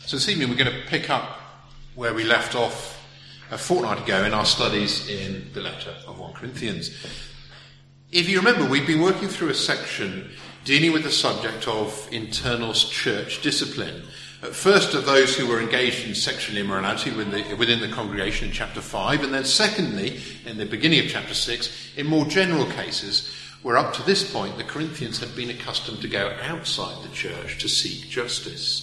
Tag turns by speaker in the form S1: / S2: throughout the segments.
S1: So this evening we're going to pick up where we left off a fortnight ago in our studies in the letter of 1 Corinthians. If you remember, we've been working through a section dealing with the subject of internal church discipline. First, of those who were engaged in sexual immorality within the congregation in chapter 5, and then secondly, in the beginning of chapter 6, in more general cases, where up to this point the Corinthians had been accustomed to go outside the church to seek justice.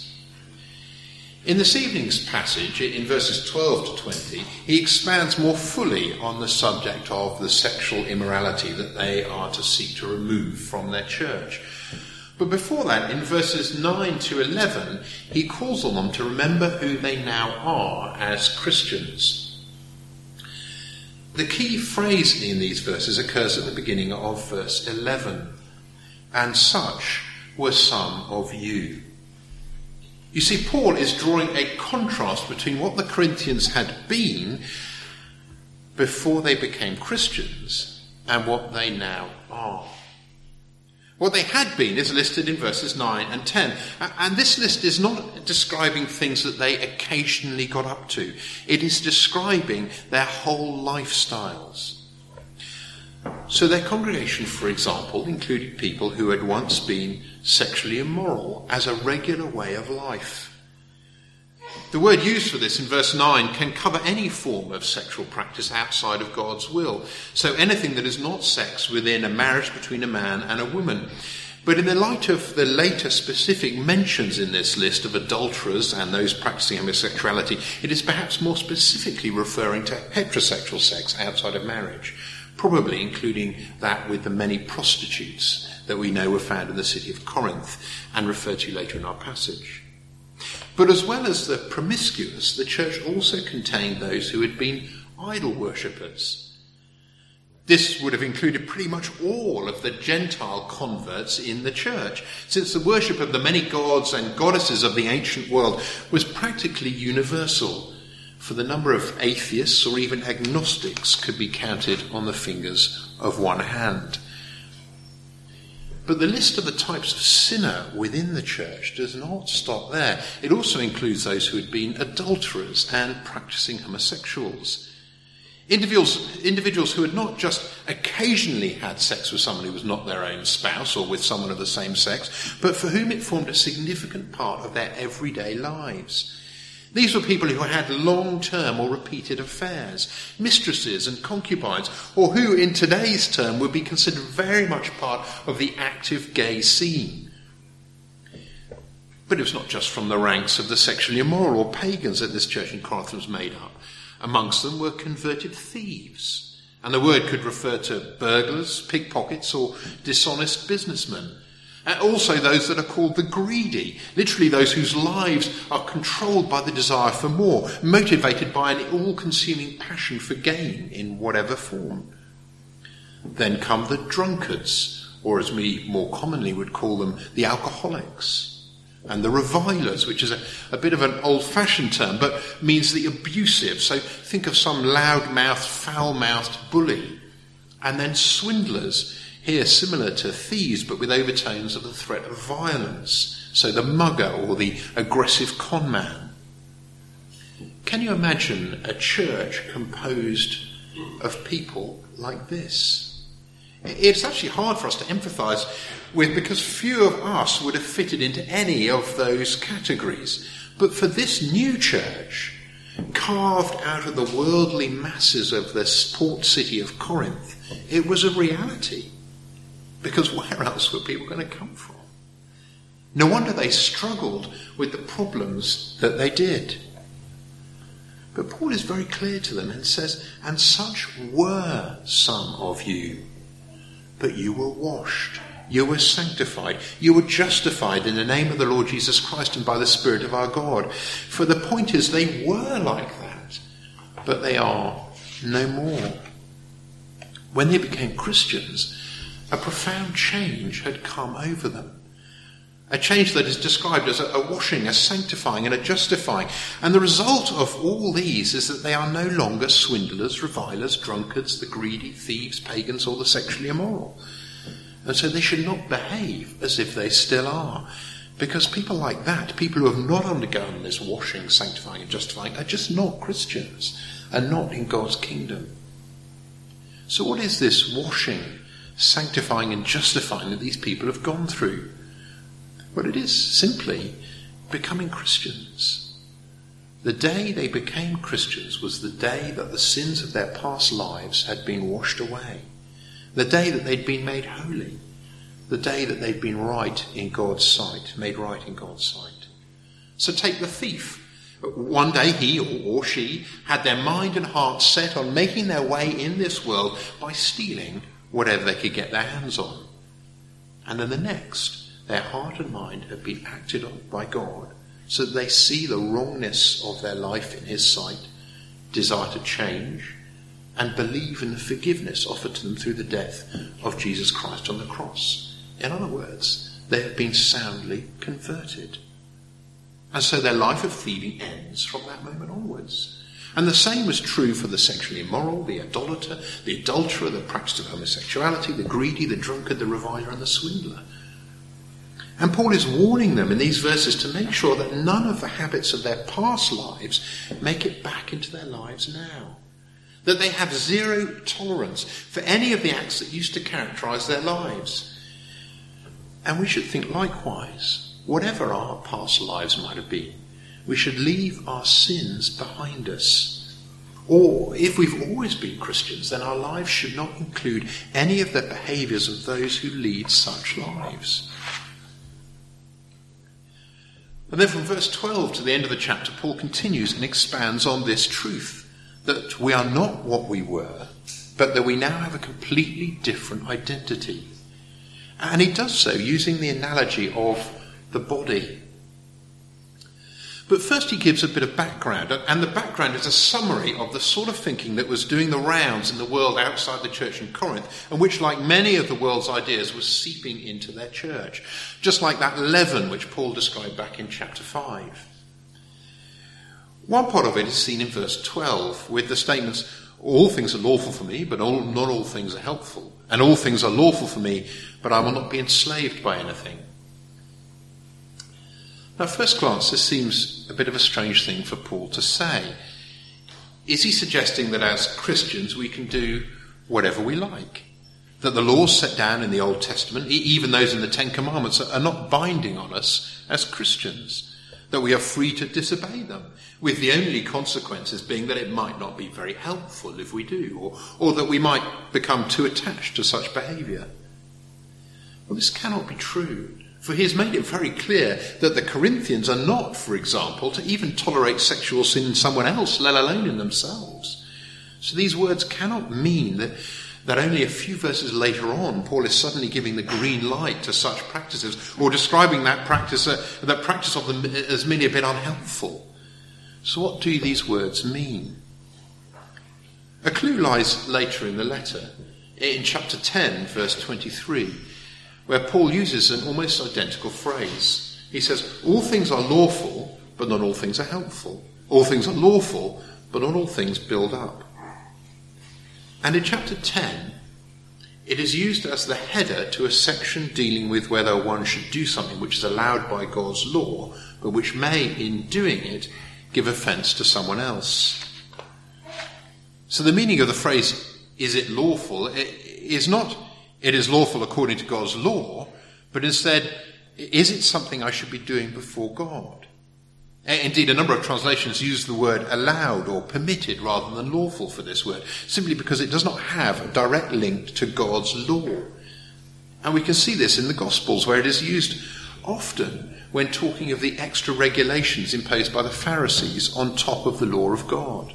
S1: In this evening's passage, in verses 12 to 20, he expands more fully on the subject of the sexual immorality that they are to seek to remove from their church. But before that, in verses 9 to 11, he calls on them to remember who they now are as Christians. The key phrase in these verses occurs at the beginning of verse 11. And such were some of you. You see, Paul is drawing a contrast between what the Corinthians had been before they became Christians and what they now are. What they had been is listed in verses 9 and 10. And this list is not describing things that they occasionally got up to. It is describing their whole lifestyles. So their congregation, for example, included people who had once been sexually immoral as a regular way of life. The word used for this in verse 9 can cover any form of sexual practice outside of God's will. So anything that is not sex within a marriage between a man and a woman. But in the light of the later specific mentions in this list of adulterers and those practicing homosexuality, it is perhaps more specifically referring to heterosexual sex outside of marriage, probably including that with the many prostitutes that we know were found in the city of Corinth and referred to later in our passage. But as well as the promiscuous, the church also contained those who had been idol worshippers. This would have included pretty much all of the Gentile converts in the church, since the worship of the many gods and goddesses of the ancient world was practically universal, for the number of atheists or even agnostics could be counted on the fingers of one hand. But the list of the types of sinner within the church does not stop there. It also includes those who had been adulterers and practicing homosexuals. Individuals who had not just occasionally had sex with someone who was not their own spouse or with someone of the same sex, but for whom it formed a significant part of their everyday lives. These were people who had long-term or repeated affairs, mistresses and concubines, or who in today's term would be considered very much part of the active gay scene. But it was not just from the ranks of the sexually immoral or pagans that this church in Corinth was made up. Amongst them were converted thieves, and the word could refer to burglars, pickpockets, or dishonest businessmen. And also those that are called the greedy, literally those whose lives are controlled by the desire for more, motivated by an all-consuming passion for gain in whatever form. Then come the drunkards, or as we more commonly would call them, the alcoholics, and the revilers, which is a bit of an old-fashioned term, but means the abusive. So think of some loud-mouthed, foul-mouthed bully. And then swindlers, here similar to thieves, but with overtones of the threat of violence. So the mugger or the aggressive con man. Can you imagine a church composed of people like this? It's actually hard for us to empathise with, because few of us would have fitted into any of those categories. But for this new church, carved out of the worldly masses of the port city of Corinth, it was a reality. Because where else were people going to come from? No wonder they struggled with the problems that they did. But Paul is very clear to them and says, and such were some of you, but you were washed, you were sanctified, you were justified in the name of the Lord Jesus Christ and by the Spirit of our God. For the point is, they were like that, but they are no more. When they became Christians, a profound change had come over them. A change that is described as a washing, a sanctifying and a justifying. And the result of all these is that they are no longer swindlers, revilers, drunkards, the greedy, thieves, pagans, or the sexually immoral. And so they should not behave as if they still are. Because people like that, people who have not undergone this washing, sanctifying and justifying, are just not Christians and not in God's kingdom. So what is this washing, sanctifying and justifying that these people have gone through? Well, it is simply becoming Christians. The day they became Christians was the day that the sins of their past lives had been washed away. The day that they'd been made holy. The day that they'd been right in God's sight, made right in God's sight. So take the thief. One day he or she had their mind and heart set on making their way in this world by stealing whatever they could get their hands on. And then the next, their heart and mind have been acted on by God so that they see the wrongness of their life in his sight, desire to change, and believe in the forgiveness offered to them through the death of Jesus Christ on the cross. In other words, they have been soundly converted. And so their life of thieving ends from that moment onwards. And the same was true for the sexually immoral, the idolater, the adulterer, the practice of homosexuality, the greedy, the drunkard, the reviler, and the swindler. And Paul is warning them in these verses to make sure that none of the habits of their past lives make it back into their lives now. That they have zero tolerance for any of the acts that used to characterize their lives. And we should think likewise, whatever our past lives might have been, we should leave our sins behind us. Or if we've always been Christians, then our lives should not include any of the behaviours of those who lead such lives. And then from verse 12 to the end of the chapter, Paul continues and expands on this truth, that we are not what we were, but that we now have a completely different identity. And he does so using the analogy of the body. But first he gives a bit of background, and the background is a summary of the sort of thinking that was doing the rounds in the world outside the church in Corinth, and which, like many of the world's ideas, was seeping into their church. Just like that leaven which Paul described back in chapter 5. One part of it is seen in verse 12, with the statements, all things are lawful for me, but not all things are helpful. And all things are lawful for me, but I will not be enslaved by anything. Now, at first glance, this seems a bit of a strange thing for Paul to say. Is he suggesting that as Christians we can do whatever we like? That the laws set down in the Old Testament, even those in the Ten Commandments, are not binding on us as Christians? That we are free to disobey them, with the only consequences being that it might not be very helpful if we do, or that we might become too attached to such behaviour? Well, this cannot be true, for he has made it very clear that the Corinthians are not, for example, to even tolerate sexual sin in someone else, let alone in themselves. So these words cannot mean that only a few verses later on Paul is suddenly giving the green light to such practices, or describing that practice of them as merely a bit unhelpful. So what do these words mean? A clue lies later in the letter, in chapter 10, verse 23, where Paul uses an almost identical phrase. He says, all things are lawful, but not all things are helpful. All things are lawful, but not all things build up. And in chapter 10, it is used as the header to a section dealing with whether one should do something which is allowed by God's law, but which may, in doing it, give offence to someone else. So the meaning of the phrase, is it lawful, is not, it is lawful according to God's law, but instead, is it something I should be doing before God? Indeed, a number of translations use the word allowed or permitted rather than lawful for this word, simply because it does not have a direct link to God's law. And we can see this in the Gospels, where it is used often when talking of the extra regulations imposed by the Pharisees on top of the law of God.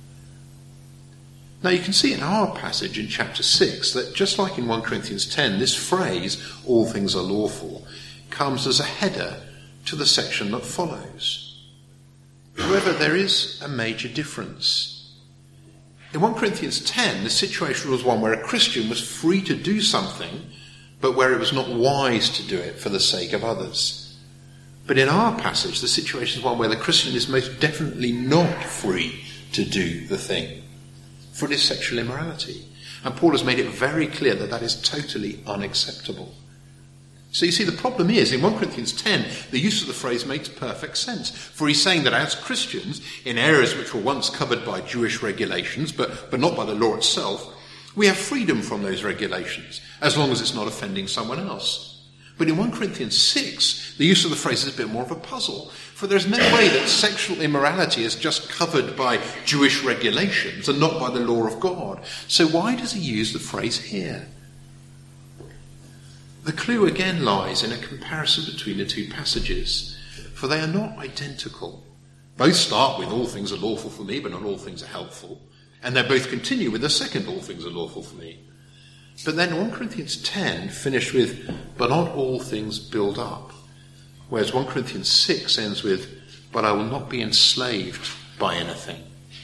S1: Now you can see in our passage in chapter 6 that just like in 1 Corinthians 10, this phrase, all things are lawful, comes as a header to the section that follows. However, there is a major difference. In 1 Corinthians 10, the situation was one where a Christian was free to do something, but where it was not wise to do it for the sake of others. But in our passage, the situation is one where the Christian is most definitely not free to do the thing, for it is sexual immorality. And Paul has made it very clear that that is totally unacceptable. So you see, the problem is, in 1 Corinthians 10, the use of the phrase makes perfect sense. For he's saying that as Christians, in areas which were once covered by Jewish regulations, but not by the law itself, we have freedom from those regulations, as long as it's not offending someone else. But in 1 Corinthians 6, the use of the phrase is a bit more of a puzzle. For there's no way that sexual immorality is just covered by Jewish regulations and not by the law of God. So why does he use the phrase here? The clue again lies in a comparison between the two passages, for they are not identical. Both start with all things are lawful for me, but not all things are helpful. And they both continue with the second all things are lawful for me. But then 1 Corinthians 10 finished with, but not all things build up. Whereas 1 Corinthians 6 ends with, but I will not be enslaved by anything.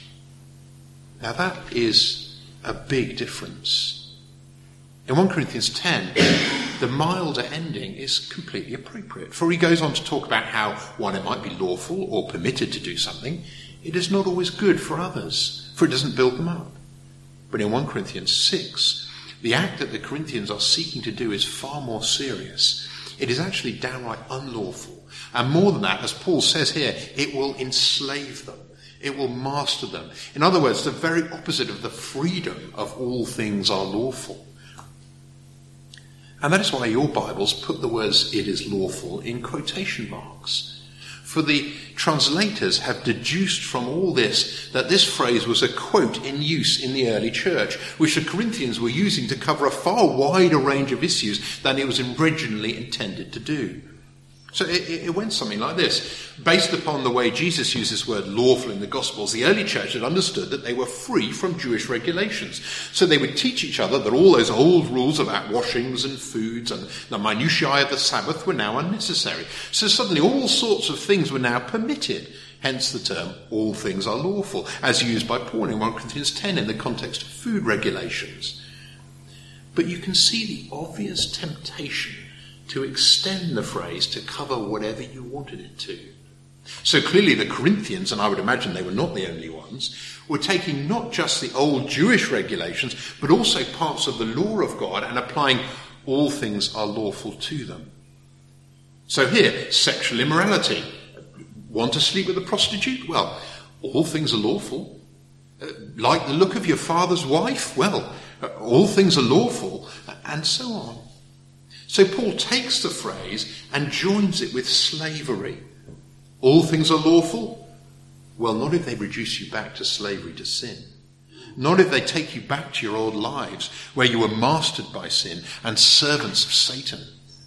S1: Now that is a big difference. In 1 Corinthians 10, the milder ending is completely appropriate. For he goes on to talk about how, while it might be lawful or permitted to do something, it is not always good for others, for it doesn't build them up. But in 1 Corinthians 6, the act that the Corinthians are seeking to do is far more serious. It is actually downright unlawful. And more than that, as Paul says here, it will enslave them. It will master them. In other words, the very opposite of the freedom of all things are lawful. And that is why your Bibles put the words "it is lawful" in quotation marks. For the translators have deduced from all this that this phrase was a quote in use in the early church, which the Corinthians were using to cover a far wider range of issues than it was originally intended to do. So it went something like this. Based upon the way Jesus used this word lawful in the Gospels, the early church had understood that they were free from Jewish regulations. So they would teach each other that all those old rules about washings and foods and the minutiae of the Sabbath were now unnecessary. So suddenly all sorts of things were now permitted. Hence the term, all things are lawful, as used by Paul in 1 Corinthians 10 in the context of food regulations. But you can see the obvious temptation to extend the phrase to cover whatever you wanted it to. So clearly the Corinthians, and I would imagine they were not the only ones, were taking not just the old Jewish regulations, but also parts of the law of God and applying all things are lawful to them. So here, sexual immorality. Want to sleep with a prostitute? Well, all things are lawful. Like the look of your father's wife? Well, all things are lawful, and so on. So Paul takes the phrase and joins it with slavery. All things are lawful? Well, not if they reduce you back to slavery to sin. Not if they take you back to your old lives where you were mastered by sin and servants of Satan.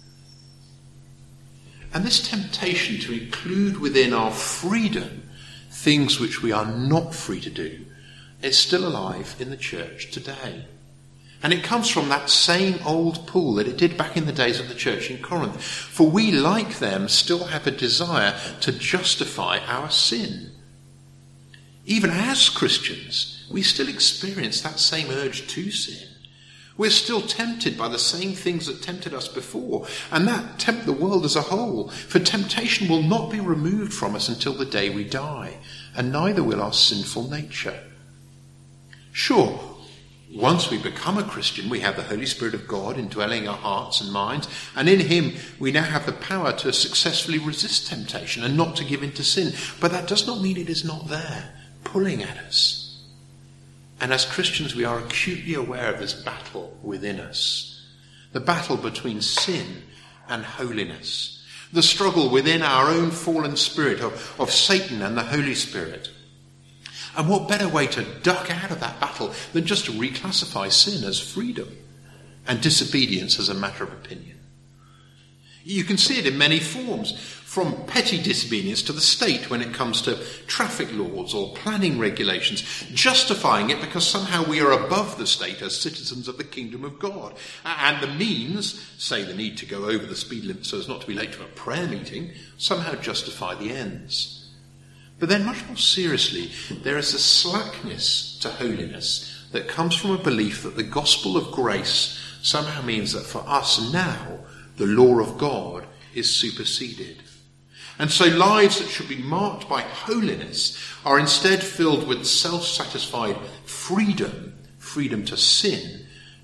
S1: And this temptation to include within our freedom things which we are not free to do is still alive in the church today. And it comes from that same old pool that it did back in the days of the church in Corinth. For we, like them, still have a desire to justify our sin. Even as Christians, we still experience that same urge to sin. We're still tempted by the same things that tempted us before, and that tempt the world as a whole. For temptation will not be removed from us until the day we die, and neither will our sinful nature. Sure, once we become a Christian, we have the Holy Spirit of God indwelling our hearts and minds, and in him we now have the power to successfully resist temptation and not to give in to sin. But that does not mean it is not there, pulling at us. And as Christians, we are acutely aware of this battle within us, the battle between sin and holiness, the struggle within our own fallen spirit of Satan and the Holy Spirit. And what better way to duck out of that battle than just to reclassify sin as freedom and disobedience as a matter of opinion? You can see it in many forms, from petty disobedience to the state when it comes to traffic laws or planning regulations, justifying it because somehow we are above the state as citizens of the kingdom of God. And the means, say the need to go over the speed limit so as not to be late to a prayer meeting, somehow justify the ends. But then much more seriously, there is a slackness to holiness that comes from a belief that the gospel of grace somehow means that for us now, the law of God is superseded. And so lives that should be marked by holiness are instead filled with self-satisfied freedom to sin,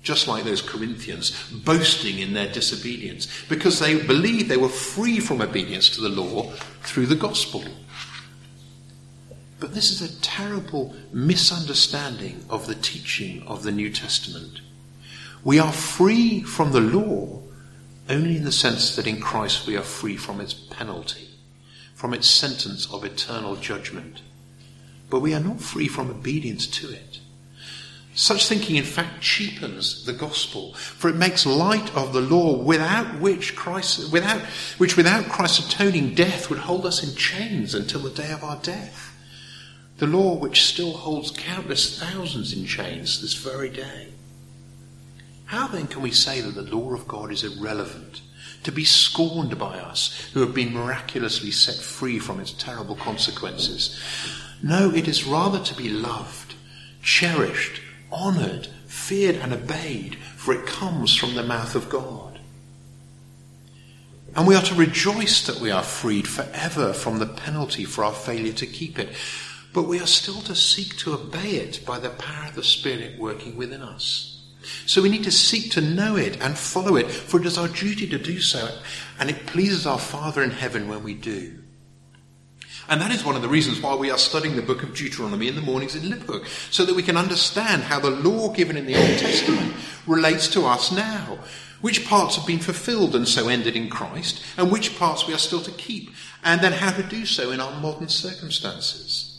S1: just like those Corinthians, boasting in their disobedience, because they believed they were free from obedience to the law through the gospel. But this is a terrible misunderstanding of the teaching of the New Testament. We are free from the law only in the sense that in Christ we are free from its penalty, from its sentence of eternal judgment. But we are not free from obedience to it. Such thinking, in fact, cheapens the gospel, for it makes light of the law without which without Christ's atoning death would hold us in chains until the day of our death. The law which still holds countless thousands in chains this very day. How then can we say that the law of God is irrelevant, to be scorned by us who have been miraculously set free from its terrible consequences? No, it is rather to be loved, cherished, honoured, feared and obeyed, for it comes from the mouth of God. And we are to rejoice that we are freed forever from the penalty for our failure to keep it, but we are still to seek to obey it by the power of the Spirit working within us. So we need to seek to know it and follow it, for it is our duty to do so, and it pleases our Father in heaven when we do. And that is one of the reasons why we are studying the book of Deuteronomy in the mornings in Liphook, so that we can understand how the law given in the Old Testament relates to us now, which parts have been fulfilled and so ended in Christ, and which parts we are still to keep, and then how to do so in our modern circumstances.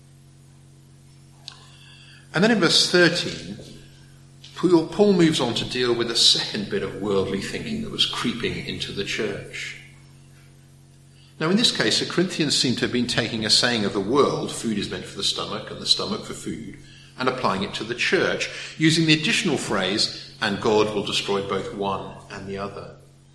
S1: And then in verse 13, Paul moves on to deal with a second bit of worldly thinking that was creeping into the church. Now in this case, the Corinthians seem to have been taking a saying of the world, food is meant for the stomach and the stomach for food, and applying it to the church, using the additional phrase, and God will destroy both one and the other.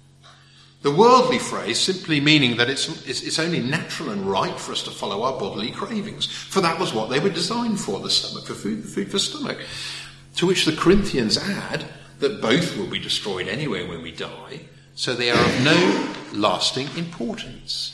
S1: The worldly phrase simply meaning that it's only natural and right for us to follow our bodily cravings, for that was what they were designed for, the stomach for food, the food for stomach. To which the Corinthians add that both will be destroyed anyway when we die, so they are of no lasting importance.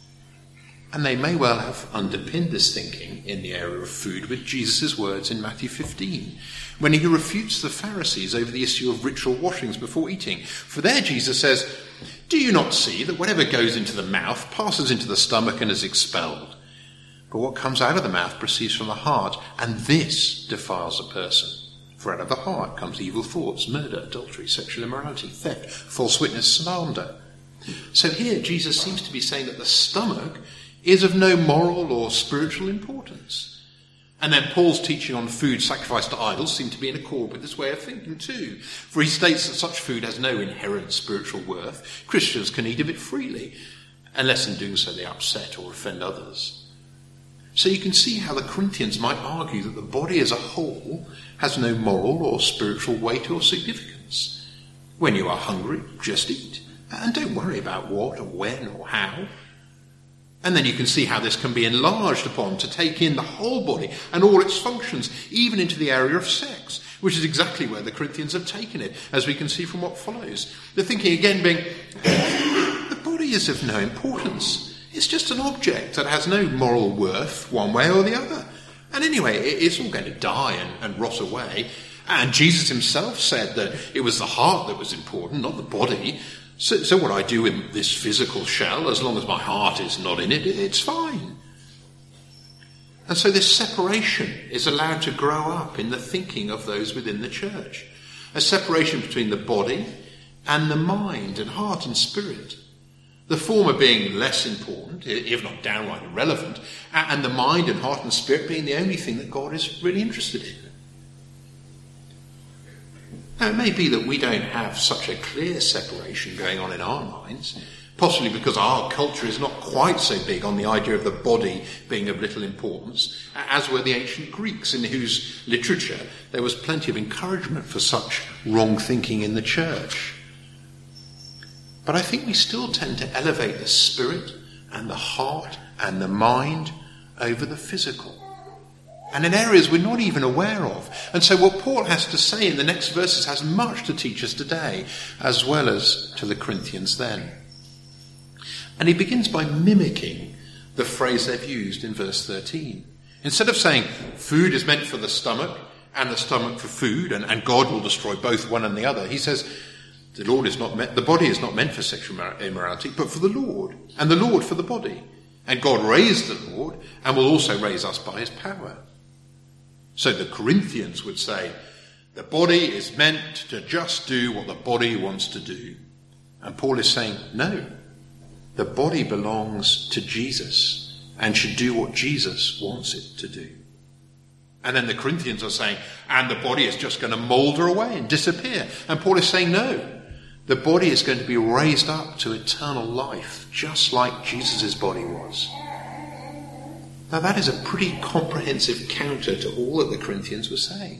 S1: And they may well have underpinned this thinking in the area of food with Jesus' words in Matthew 15, when he refutes the Pharisees over the issue of ritual washings before eating. For there Jesus says, "Do you not see that whatever goes into the mouth passes into the stomach and is expelled? But what comes out of the mouth proceeds from the heart, and this defiles a person. For out of the heart comes evil thoughts, murder, adultery, sexual immorality, theft, false witness, slander." So here Jesus seems to be saying that the stomach is of no moral or spiritual importance. And then Paul's teaching on food sacrificed to idols seems to be in accord with this way of thinking too. For he states that such food has no inherent spiritual worth. Christians can eat of it freely, unless in doing so they upset or offend others. So you can see how the Corinthians might argue that the body as a whole has no moral or spiritual weight or significance. When you are hungry, just eat, and don't worry about what or when or how. And then you can see how this can be enlarged upon to take in the whole body and all its functions, even into the area of sex, which is exactly where the Corinthians have taken it, as we can see from what follows. The thinking again being, the body is of no importance. It's just an object that has no moral worth one way or the other. And anyway, it's all going to die and rot away. And Jesus himself said that it was the heart that was important, not the body. So what I do in this physical shell, as long as my heart is not in it, it's fine. And so this separation is allowed to grow up in the thinking of those within the church. A separation between the body and the mind and heart and spirit. The former being less important, if not downright irrelevant, and the mind and heart and spirit being the only thing that God is really interested in. Now, it may be that we don't have such a clear separation going on in our minds, possibly because our culture is not quite so big on the idea of the body being of little importance, as were the ancient Greeks, in whose literature there was plenty of encouragement for such wrong thinking in the church. But I think we still tend to elevate the spirit and the heart and the mind over the physical, and in areas we're not even aware of. And so what Paul has to say in the next verses has much to teach us today, as well as to the Corinthians then. And he begins by mimicking the phrase they've used in verse 13. Instead of saying food is meant for the stomach and the stomach for food, and God will destroy both one and the other. He says the body is not meant for sexual immorality, but for the Lord, and the Lord for the body. And God raised the Lord and will also raise us by his power. So the Corinthians would say, the body is meant to just do what the body wants to do. And Paul is saying, no, the body belongs to Jesus and should do what Jesus wants it to do. And then the Corinthians are saying, and the body is just going to moulder away and disappear. And Paul is saying, no, the body is going to be raised up to eternal life, just like Jesus' body was. Now that is a pretty comprehensive counter to all that the Corinthians were saying.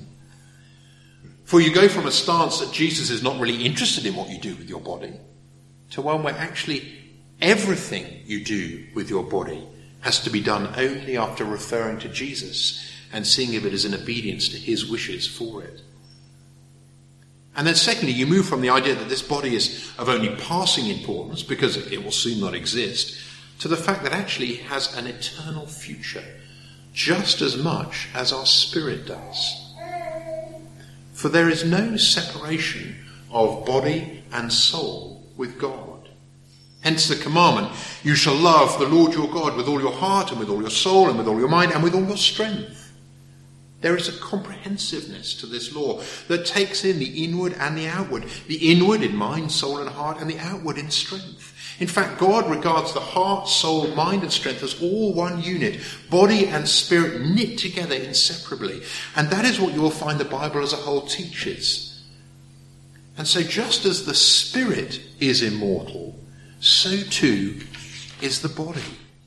S1: For you go from a stance that Jesus is not really interested in what you do with your body, to one where actually everything you do with your body has to be done only after referring to Jesus and seeing if it is in obedience to his wishes for it. And then secondly, you move from the idea that this body is of only passing importance because it will soon not exist, to the fact that actually it has an eternal future, just as much as our spirit does. For there is no separation of body and soul with God. Hence the commandment, you shall love the Lord your God with all your heart and with all your soul and with all your mind and with all your strength. There is a comprehensiveness to this law that takes in the inward and the outward. The inward in mind, soul and heart, and the outward in strength. In fact, God regards the heart, soul, mind and strength as all one unit, body and spirit knit together inseparably. And that is what you will find the Bible as a whole teaches. And so just as the spirit is immortal, so too is the body.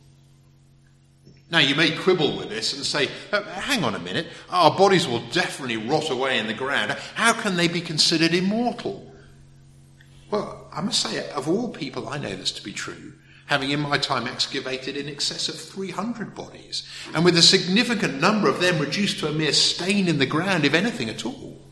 S1: Now, you may quibble with this and say, hang on a minute, our bodies will definitely rot away in the ground. How can they be considered immortal? Well, I must say, of all people I know this to be true, having in my time excavated in excess of 300 bodies, and with a significant number of them reduced to a mere stain in the ground, if anything at all.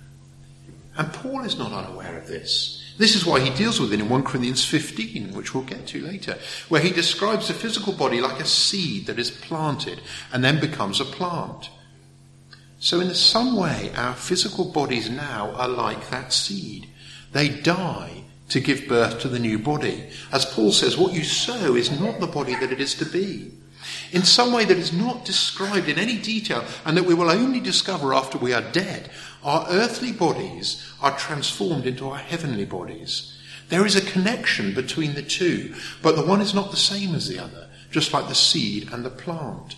S1: And Paul is not unaware of this. This is why he deals with it in 1 Corinthians 15, which we'll get to later, where he describes the physical body like a seed that is planted and then becomes a plant. So in some way, our physical bodies now are like that seed. They die to give birth to the new body. As Paul says, what you sow is not the body that it is to be. In some way that is not described in any detail and that we will only discover after we are dead, our earthly bodies are transformed into our heavenly bodies. There is a connection between the two, but the one is not the same as the other, just like the seed and the plant.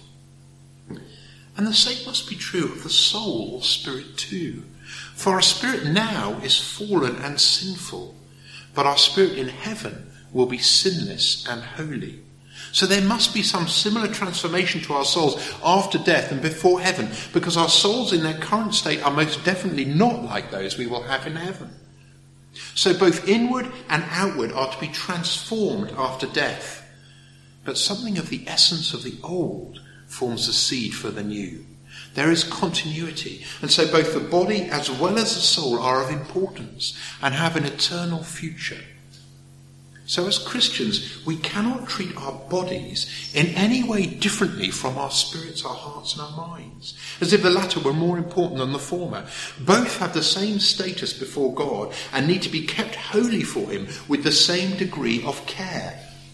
S1: And the same must be true of the soul or spirit too. For our spirit now is fallen and sinful, but our spirit in heaven will be sinless and holy. So there must be some similar transformation to our souls after death and before heaven, because our souls in their current state are most definitely not like those we will have in heaven. So both inward and outward are to be transformed after death. But something of the essence of the old forms the seed for the new. There is continuity, and so both the body as well as the soul are of importance and have an eternal future. So as Christians, we cannot treat our bodies in any way differently from our spirits, our hearts and our minds, as if the latter were more important than the former. Both have the same status before God and need to be kept holy for him with the same degree of care.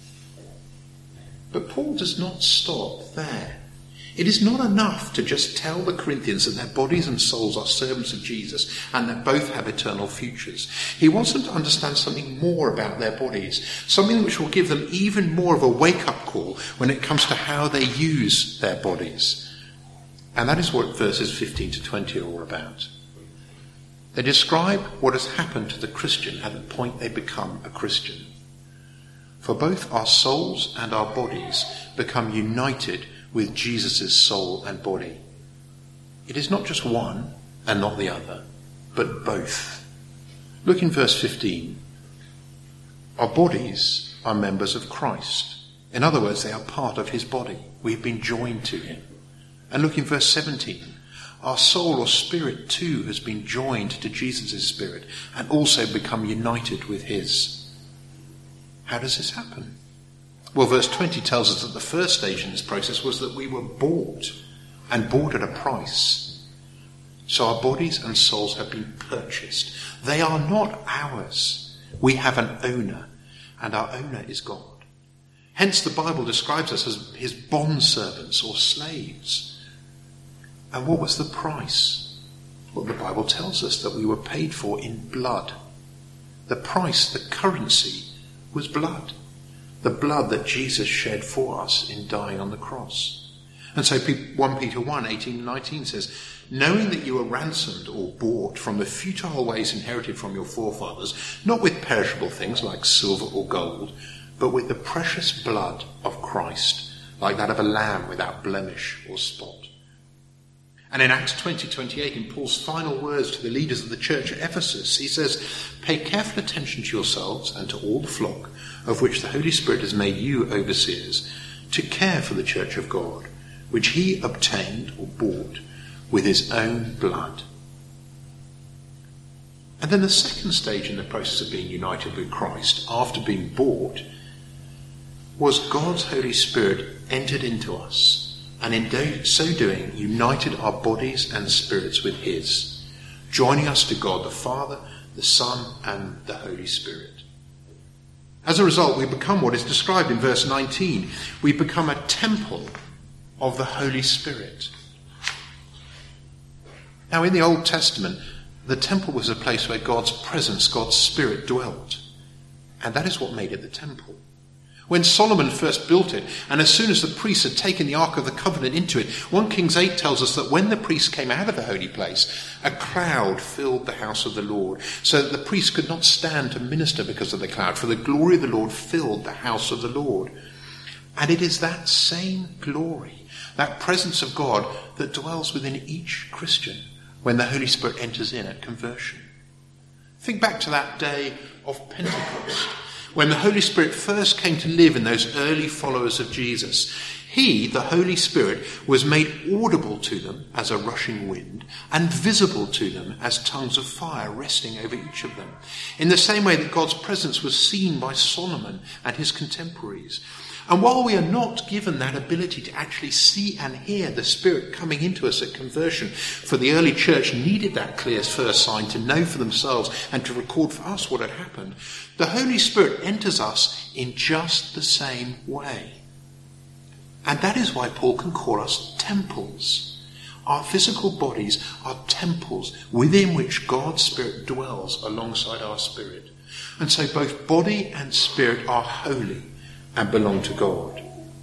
S1: But Paul does not stop there. It is not enough to just tell the Corinthians that their bodies and souls are servants of Jesus and that both have eternal futures. He wants them to understand something more about their bodies, something which will give them even more of a wake-up call when it comes to how they use their bodies. And that is what verses 15 to 20 are all about. They describe what has happened to the Christian at the point they become a Christian. For both our souls and our bodies become united with Jesus' soul and body. It is not just one and not the other, but both. Look in verse 15. Our bodies are members of Christ. In other words, they are part of his body. We've been joined to him. And look in verse 17. Our soul or spirit too has been joined to Jesus' spirit and also become united with his. How does this happen? Well, verse 20 tells us that the first stage in this process was that we were bought, and bought at a price. So our bodies and souls have been purchased. They are not ours. We have an owner, and our owner is God. Hence the Bible describes us as his bondservants or slaves. And what was the price? Well, the Bible tells us that we were paid for in blood. The price, the currency, was blood. The blood that Jesus shed for us in dying on the cross. And so 1 Peter 1, 18 and 19 says, knowing that you were ransomed or bought from the futile ways inherited from your forefathers, not with perishable things like silver or gold, but with the precious blood of Christ, like that of a lamb without blemish or spot. And in Acts 20:28, in Paul's final words to the leaders of the church at Ephesus, he says, pay careful attention to yourselves and to all the flock, of which the Holy Spirit has made you overseers, to care for the church of God, which he obtained or bought with his own blood. And then the second stage in the process of being united with Christ, after being bought, was God's Holy Spirit entered into us, and in so doing united our bodies and spirits with his, joining us to God the Father, the Son, and the Holy Spirit. As a result, we become what is described in verse 19. We become a temple of the Holy Spirit. Now, in the Old Testament, the temple was a place where God's presence, God's Spirit dwelt. And that is what made it the temple. When Solomon first built it, and as soon as the priests had taken the Ark of the Covenant into it, 1 Kings 8 tells us that when the priests came out of the holy place, a cloud filled the house of the Lord, so that the priests could not stand to minister because of the cloud, for the glory of the Lord filled the house of the Lord. And it is that same glory, that presence of God, that dwells within each Christian when the Holy Spirit enters in at conversion. Think back to that day of Pentecost, when the Holy Spirit first came to live in those early followers of Jesus. He, the Holy Spirit, was made audible to them as a rushing wind and visible to them as tongues of fire resting over each of them, in the same way that God's presence was seen by Solomon and his contemporaries. And while we are not given that ability to actually see and hear the Spirit coming into us at conversion, for the early church needed that clear first sign to know for themselves and to record for us what had happened, the Holy Spirit enters us in just the same way. And that is why Paul can call us temples. Our physical bodies are temples within which God's Spirit dwells alongside our spirit. And so both body and spirit are holy and belong to God.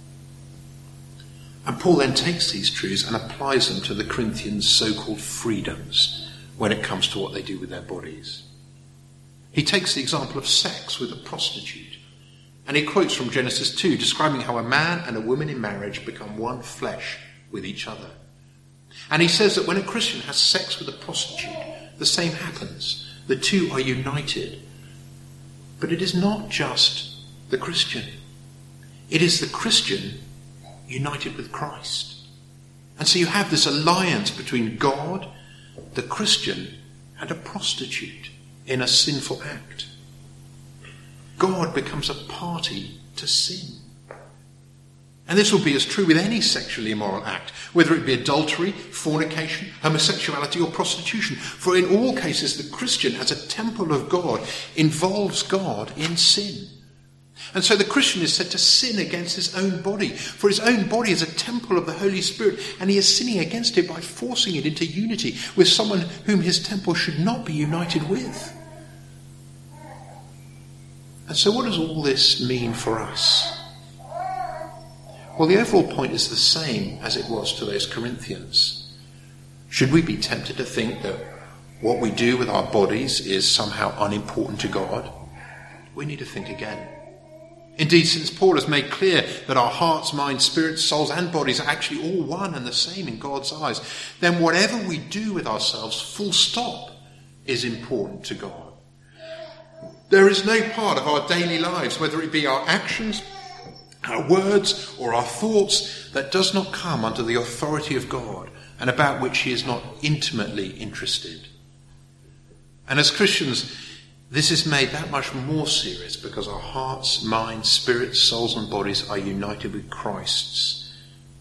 S1: And Paul then takes these truths and applies them to the Corinthians' so-called freedoms when it comes to what they do with their bodies. He takes the example of sex with a prostitute, and he quotes from Genesis 2, describing how a man and a woman in marriage become one flesh with each other. And he says that when a Christian has sex with a prostitute, the same happens. The two are united. But it is not just the Christian. It is the Christian united with Christ. And so you have this alliance between God, the Christian, and a prostitute in a sinful act. God becomes a party to sin. And this will be as true with any sexually immoral act, whether it be adultery, fornication, homosexuality, or prostitution. For in all cases, the Christian, as a temple of God, involves God in sin. And so the Christian is said to sin against his own body, for his own body is a temple of the Holy Spirit, and he is sinning against it by forcing it into unity with someone whom his temple should not be united with. And so what does all this mean for us? Well, the overall point is the same as it was to those Corinthians. Should we be tempted to think that what we do with our bodies is somehow unimportant to God? We need to think again. Indeed, since Paul has made clear that our hearts, minds, spirits, souls and bodies are actually all one and the same in God's eyes, then whatever we do with ourselves, full stop, is important to God. There is no part of our daily lives, whether it be our actions, our words or our thoughts, that does not come under the authority of God and about which he is not intimately interested. And as Christians, this is made that much more serious because our hearts, minds, spirits, souls and bodies are united with Christ's.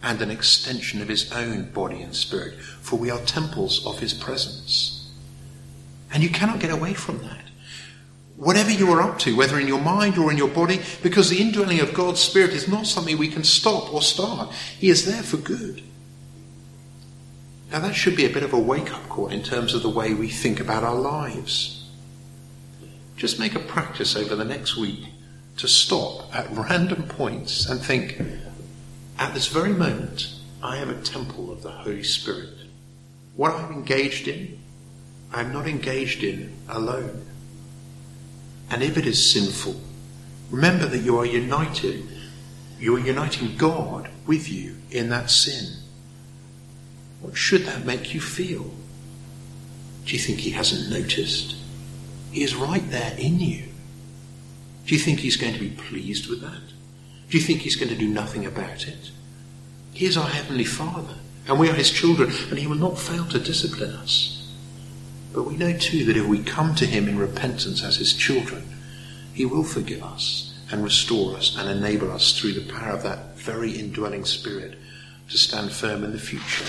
S1: and an extension of his own body and spirit, for we are temples of his presence. And you cannot get away from that. Whatever you are up to, whether in your mind or in your body, because the indwelling of God's Spirit is not something we can stop or start. He is there for good. Now that should be a bit of a wake-up call in terms of the way we think about our lives. Just make a practice over the next week to stop at random points and think, at this very moment, I am a temple of the Holy Spirit. What I'm engaged in, I'm not engaged in alone. And if it is sinful, remember that you are united. You are uniting God with you in that sin. What should that make you feel? Do you think he hasn't noticed? He is right there in you. Do you think he's going to be pleased with that? Do you think he's going to do nothing about it? He is our Heavenly Father, and we are his children, and he will not fail to discipline us. But we know too that if we come to him in repentance as his children, he will forgive us and restore us and enable us through the power of that very indwelling Spirit to stand firm in the future.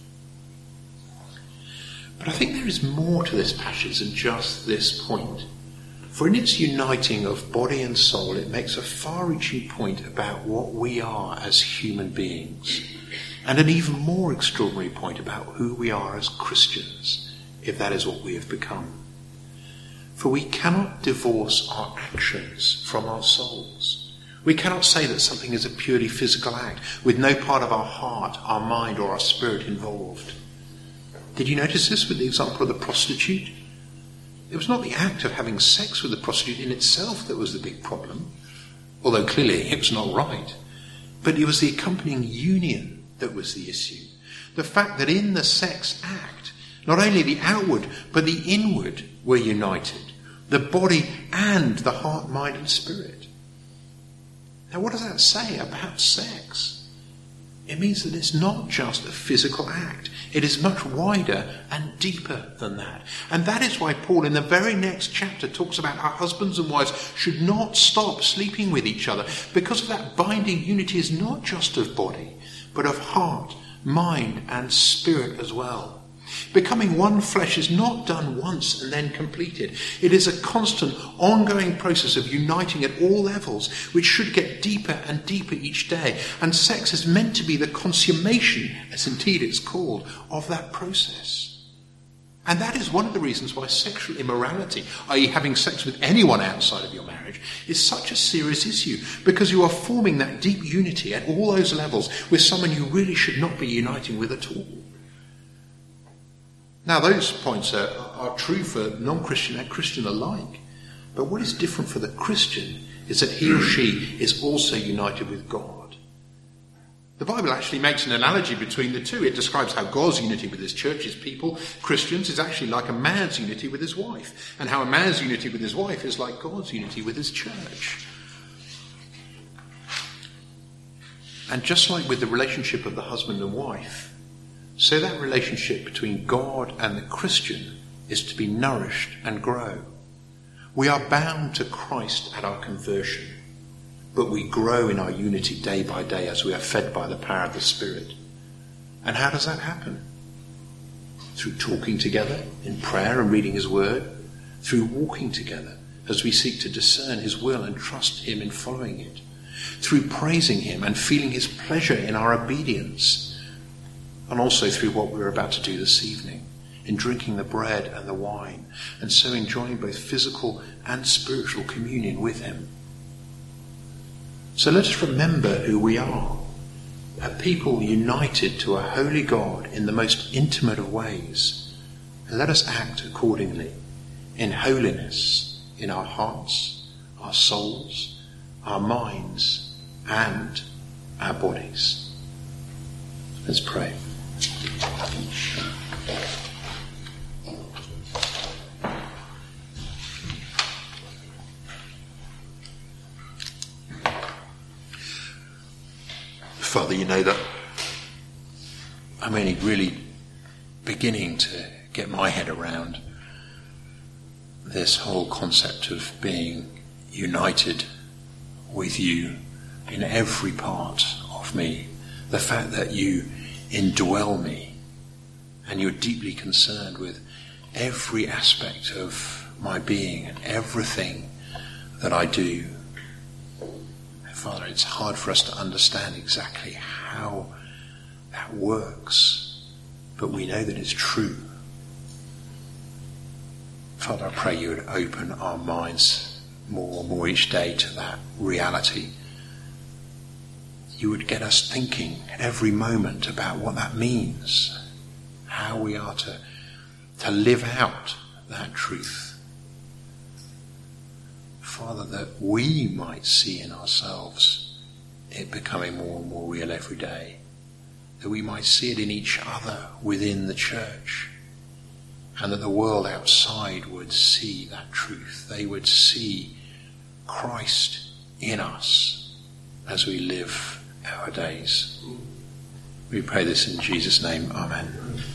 S1: But I think there is more to this passage than just this point. For in its uniting of body and soul, it makes a far-reaching point about what we are as human beings, and an even more extraordinary point about who we are as Christians, if that is what we have become. For we cannot divorce our actions from our souls. We cannot say that something is a purely physical act with no part of our heart, our mind or our spirit involved. Did you notice this with the example of the prostitute? It was not the act of having sex with the prostitute in itself that was the big problem, although clearly it was not right. But it was the accompanying union that was the issue. The fact that in the sex act, not only the outward, but the inward were united. The body and the heart, mind and spirit. Now what does that say about sex? It means that it's not just a physical act. It is much wider and deeper than that. And that is why Paul in the very next chapter talks about how husbands and wives should not stop sleeping with each other, because of that binding unity is not just of body, but of heart, mind and spirit as well. Becoming one flesh is not done once and then completed. It is a constant, ongoing process of uniting at all levels, which should get deeper and deeper each day. And sex is meant to be the consummation, as indeed it's called, of that process. And that is one of the reasons why sexual immorality, i.e. having sex with anyone outside of your marriage, is such a serious issue, because you are forming that deep unity at all those levels with someone you really should not be uniting with at all. Now, those points are true for non-Christian and Christian alike. But what is different for the Christian is that he or she is also united with God. The Bible actually makes an analogy between the two. It describes how God's unity with his church, his people, Christians, is actually like a man's unity with his wife, and how a man's unity with his wife is like God's unity with his church. And just like with the relationship of the husband and wife, so that relationship between God and the Christian is to be nourished and grow. We are bound to Christ at our conversion, but we grow in our unity day by day as we are fed by the power of the Spirit. And how does that happen? Through talking together in prayer and reading his word, through walking together as we seek to discern his will and trust him in following it, through praising him and feeling his pleasure in our obedience, and also through what we're about to do this evening, in drinking the bread and the wine, and so enjoying both physical and spiritual communion with him. So let us remember who we are, a people united to a holy God in the most intimate of ways, and let us act accordingly, in holiness, in our hearts, our souls, our minds, and our bodies. Let's pray. Father, you know that I'm only really beginning to get my head around this whole concept of being united with you in every part of me
S2: The fact that you indwell me and you're deeply concerned with every aspect of my being and everything that I do. Father, it's hard for us to understand exactly how that works, but we know that it's true. Father, I pray you would open our minds more and more each day to that reality. You would get us thinking every moment about what that means, how we are to live out that truth. Father, that we might see in ourselves it becoming more and more real every day, that we might see it in each other within the church, and that the world outside would see that truth. They would see Christ in us as we live our days. We pray this in Jesus' name. Amen.